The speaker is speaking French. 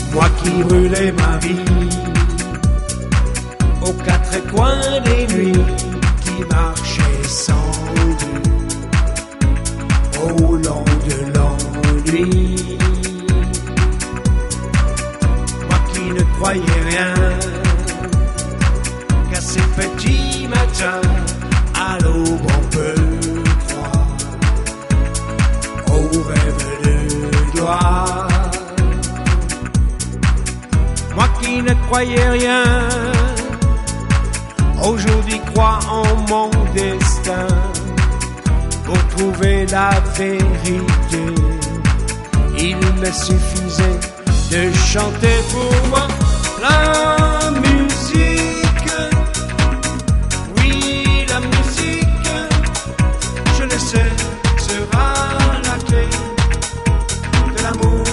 Moi qui brûlais ma vie aux quatre coins des nuits, qui marchait sans but au long de l'ennui. Moi qui ne croyais rien qu'à ces petits matins, à l'aube on peut croire au rêve de gloire. Moi qui ne croyais rien, aujourd'hui crois en mon destin. Pour trouver la vérité, il me suffisait de chanter pour moi la musique. Oui, la musique, je le sais, sera la clé de l'amour.